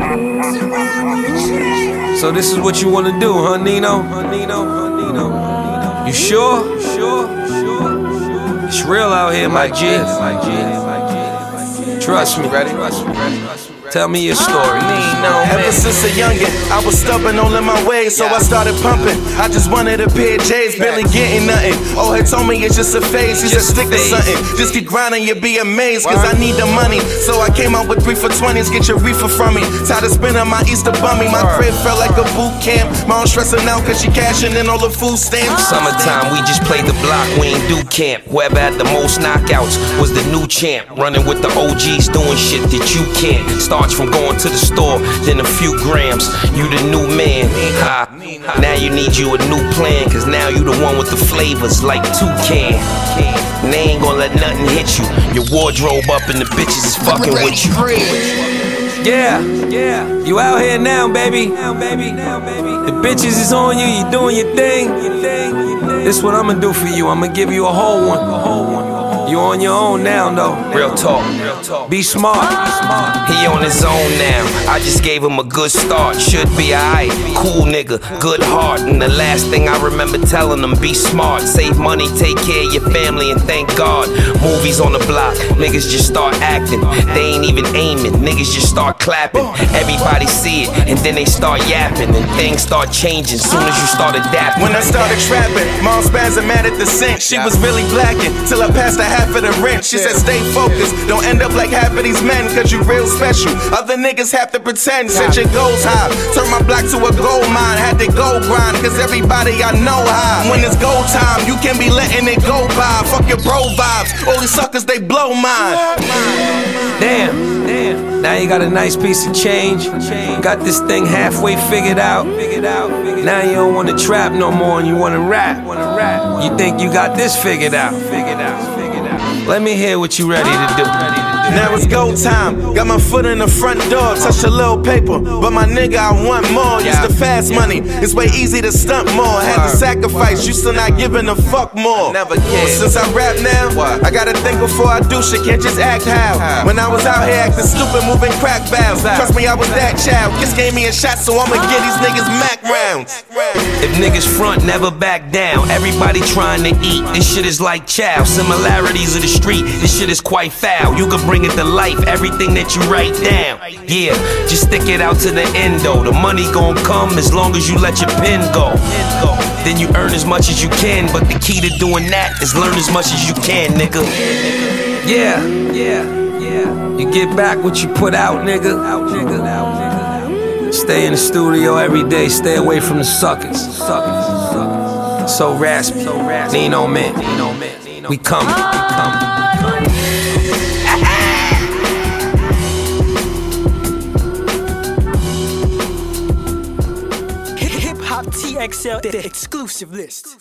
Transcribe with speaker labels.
Speaker 1: So this is what you wanna do, huh, Nino? You sure? It's real out here, my G. Trust me. Tell me your story.
Speaker 2: Ever since a youngin', I was stubborn all in my ways, so I started pumping. I just wanted a pair of J's, barely getting nothing. Oh, he told me it's just a phase, he said stick to something. Just keep grinding, you'll be amazed, cause I need the money. So I came out with 3 for 20s, get your reefer from me. Tired of spending my Easter bummy, my crib felt like a boot camp. Mom stressing out cause she cashing in all the food stamps.
Speaker 1: Summertime, we just played the block, we ain't do camp. Whoever had the most knockouts was the new champ. Running with the OGs, doing shit that you can't. Starts from going to the store, then a few grams. You the new man, now you need you a new plan, cause now you the one with the flavors like Toucan. And they ain't gonna let nothing hit you. Your wardrobe up and the bitches is fucking with you. Yeah, you out here now, baby. The bitches is on you, you doing your thing. This what I'ma do for you, I'ma give you a whole one. You on your own now, though. Real talk. Be smart. He on his own now. I just gave him a good start. Should be alright. Cool nigga, good heart. And the last thing I remember telling him, be smart. Save money, take care of your family, and thank God. Movies on the block, niggas just start acting. They ain't even aiming, niggas just start clapping. Everybody see it, and then they start yapping. And things start changing soon as you start adapting.
Speaker 2: When I started trapping, mom spazzing mad at the sink. She was really blacking till I passed the half of the rent. She said stay focused, don't end up like half of these men, cause you real special. Other niggas have to pretend, set your goals high. Turn my block to a gold mine, had to go grind, cause everybody I know high. When it's go time, you can be letting it go by. Fuck your bro vibes, all these suckers they blow mine.
Speaker 1: Damn, now you got a nice piece of change. Got this thing halfway figured out. Now you don't wanna trap no more and you wanna rap. You think you got this figured out. Let me hear what you ready to do.
Speaker 2: Now it's go time, got my foot in the front door, touch a little paper, but my nigga I want more. Used to fast money, it's way easy to stunt more. Had to sacrifice, used to not giving a fuck more. But since I rap now, I gotta think before I do shit, can't just act how. When I was out here acting stupid, moving crack valves, trust me I was that child. Kiss gave me a shot, so I'ma get these niggas Mac rounds.
Speaker 1: If niggas front, never back down. Everybody trying to eat, this shit is like chow. Similarities of the street, this shit is quite foul. You can bring it to life, everything that you write down. Yeah, just stick it out to the end though. The money gon' come as long as you let your pen go. Then you earn as much as you can, but the key to doing that is learn as much as you can, nigga. Yeah. You get back what you put out, nigga. Stay in the studio every day, stay away from the suckers. So raspy, Nino man. We coming.
Speaker 3: Hip Hop TXL, the exclusive list.